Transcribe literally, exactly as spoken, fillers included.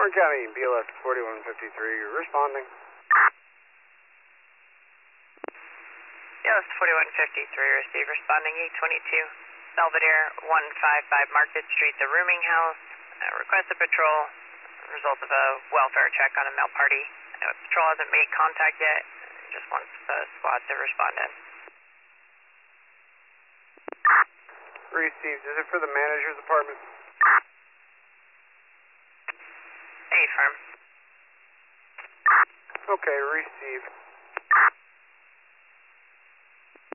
Warren County, B L S forty-one fifty-three, responding. B L S forty-one fifty-three, receive responding eight twenty-two. Belvedere, one fifty-five Market Street, the rooming house. Uh, request a patrol, result of a welfare check on a male party. Uh, patrol hasn't made contact yet, just wants the squad to respond in. Received. Is it for the manager's apartment? A firm. Okay, received.